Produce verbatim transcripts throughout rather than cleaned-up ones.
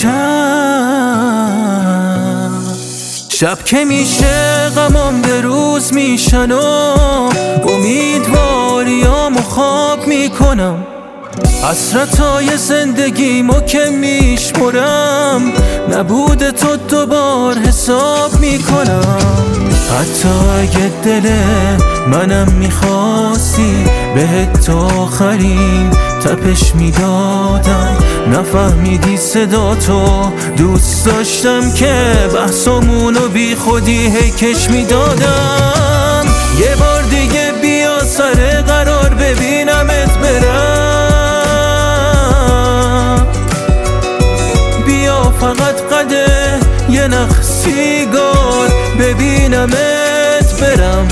شب شب که میشه غمام به روز میشن و امیدواریامو خواب میکنم، حسرتای زندگیمو که میشمرم، نبود تو دوبار حساب میکنم. حتی اگه دل منم میخواستی بهت تا آخرین تپش میدادم، نفهمیدی صدا تو دوست داشتم که بحثمونو بی خودی هی کش میدادم. یه بار دیگه بیا سر قرار ببینمت برم، بیا فقط قده یه نخ سیگار ببینمت برم.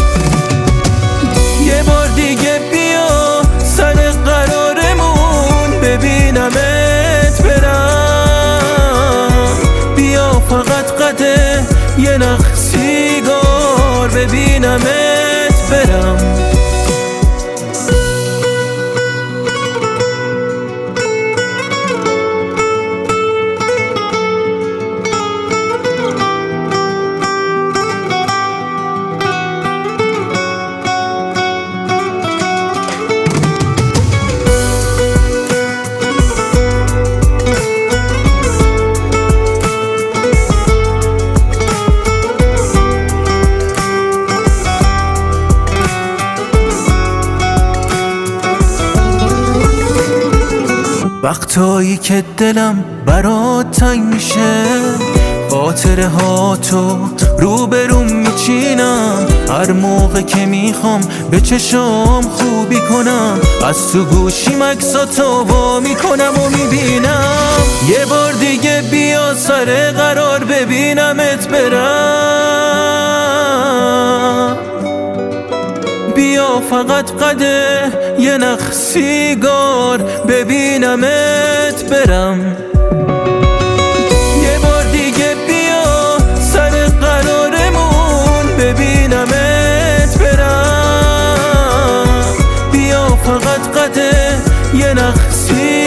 یه بار دیگه بیا سر قرارمون ببینمت برم، بیا فقط قده یه نخ سیگار ببینمت برم. وقتایی که دلم برات تنگ میشه، خاطره ها تو روبروم میچینم، هر موقع که میخوام به چشام خوبی کنم، از تو گوشیم عکساتو وا میکنم و میبینم. یه بار دیگه بیا سر قرار ببینمت برم، بیا فقط قده یه نخ سیگار ببینمت برم. یه بار دیگه بیا سر قرارمون ببینمت برم، بیا فقط قده یه نخ سیگار